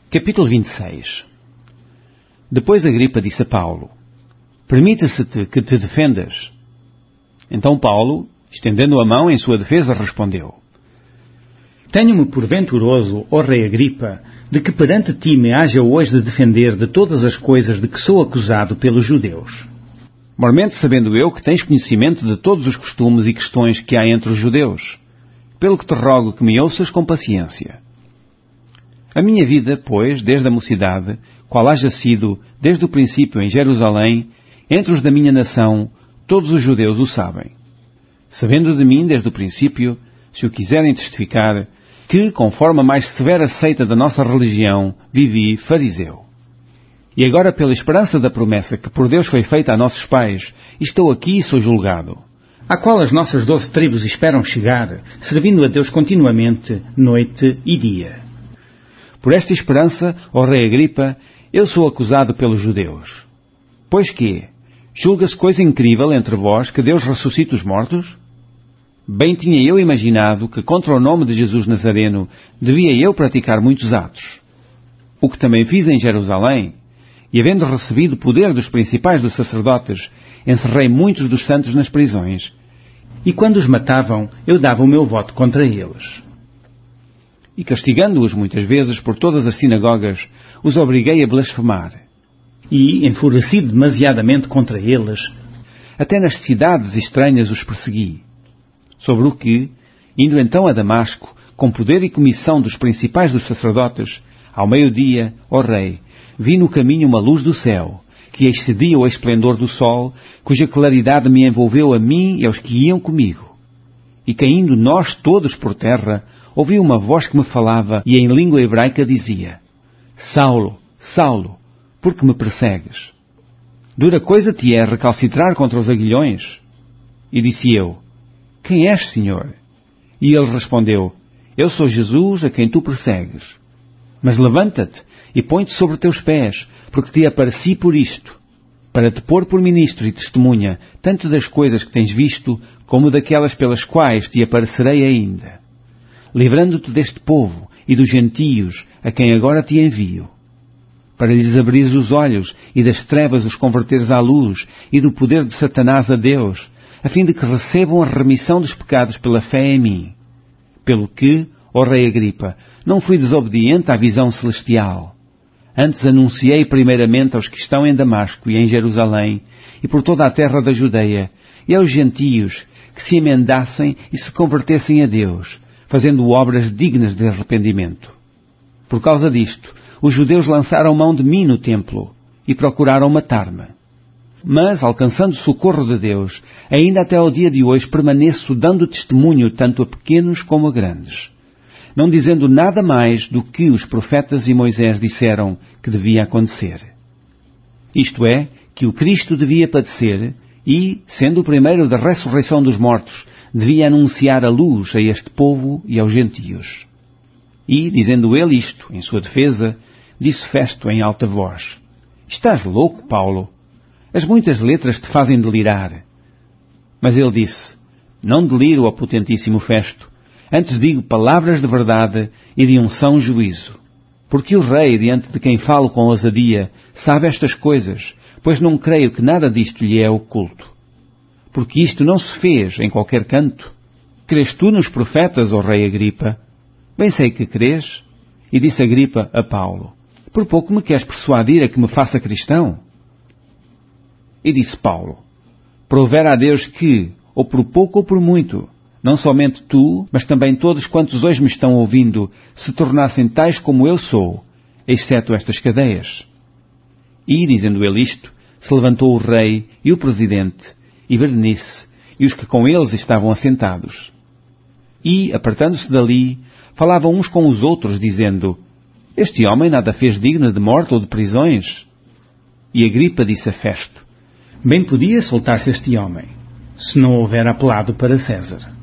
Capítulo 26. Depois Agripa disse a Paulo: Permite-se-te que te defendas. Então Paulo, estendendo a mão em sua defesa, respondeu: Tenho-me por venturoso, ó rei Agripa, de que perante ti me haja hoje de defender de todas as coisas de que sou acusado pelos judeus. Mormente sabendo eu que tens conhecimento de todos os costumes e questões que há entre os judeus, pelo que te rogo que me ouças com paciência. A minha vida, pois, desde a mocidade, qual haja sido, desde o princípio em Jerusalém, entre os da minha nação, todos os judeus o sabem. Sabendo de mim desde o princípio, se o quiserem testificar, que, conforme a mais severa seita da nossa religião, vivi fariseu. E agora, pela esperança da promessa que por Deus foi feita a nossos pais, estou aqui e sou julgado, a qual as nossas 12 tribos esperam chegar, servindo a Deus continuamente, noite e dia. Por esta esperança, ó rei Agripa, eu sou acusado pelos judeus. Pois que, julga-se coisa incrível entre vós que Deus ressuscite os mortos? Bem tinha eu imaginado que contra o nome de Jesus Nazareno devia eu praticar muitos atos. O que também fiz em Jerusalém, e havendo recebido poder dos principais dos sacerdotes, encerrei muitos dos santos nas prisões. E quando os matavam, eu dava o meu voto contra eles. E castigando-os muitas vezes por todas as sinagogas, os obriguei a blasfemar. E, enfurecido demasiadamente contra eles, até nas cidades estranhas os persegui. Sobre o que, indo então a Damasco, com poder e comissão dos principais dos sacerdotes, ao meio-dia, ó rei, vi no caminho uma luz do céu, que excedia o esplendor do sol, cuja claridade me envolveu a mim e aos que iam comigo. E caindo nós todos por terra, ouvi uma voz que me falava e em língua hebraica dizia: Saulo, Saulo, por que me persegues? Dura coisa te é recalcitrar contra os aguilhões? E disse eu: Quem és, Senhor? E ele respondeu: Eu sou Jesus a quem tu persegues. Mas levanta-te e põe-te sobre teus pés, porque te apareci por isto, para te pôr por ministro e testemunha, tanto das coisas que tens visto, como daquelas pelas quais te aparecerei ainda, livrando-te deste povo e dos gentios, a quem agora te envio, para lhes abrires os olhos e das trevas os converteres à luz e do poder de Satanás a Deus, a fim de que recebam a remissão dos pecados pela fé em mim. Pelo que, ó rei Agripa, não fui desobediente à visão celestial. Antes anunciei primeiramente aos que estão em Damasco e em Jerusalém, e por toda a terra da Judeia, e aos gentios, que se emendassem e se convertessem a Deus, fazendo obras dignas de arrependimento. Por causa disto, os judeus lançaram mão de mim no templo, e procuraram matar-me. Mas, alcançando o socorro de Deus, ainda até ao dia de hoje permaneço dando testemunho tanto a pequenos como a grandes, não dizendo nada mais do que os profetas e Moisés disseram que devia acontecer. Isto é, que o Cristo devia padecer e, sendo o primeiro da ressurreição dos mortos, devia anunciar a luz a este povo e aos gentios. E, dizendo ele isto, em sua defesa, disse Festo em alta voz: Estás louco, Paulo? As muitas letras te fazem delirar. Mas ele disse: Não deliro, ó potentíssimo Festo. Antes digo palavras de verdade e de um são juízo. Porque o rei, diante de quem falo com ousadia, sabe estas coisas, pois não creio que nada disto lhe é oculto. Porque isto não se fez em qualquer canto. Crês tu nos profetas, ó rei Agripa? Bem sei que crês. E disse Agripa a Paulo: Por pouco me queres persuadir a que me faça cristão? E disse Paulo: Provera a Deus que, ou por pouco ou por muito, não somente tu, mas também todos quantos hoje me estão ouvindo, se tornassem tais como eu sou, exceto estas cadeias. E, dizendo ele isto, se levantou o rei e o presidente, e Berenice, e os que com eles estavam assentados. E, apartando-se dali, falavam uns com os outros, dizendo: Este homem nada fez digno de morte ou de prisões. E Agripa disse a Festo: Bem podia soltar-se este homem, se não houver apelado para César.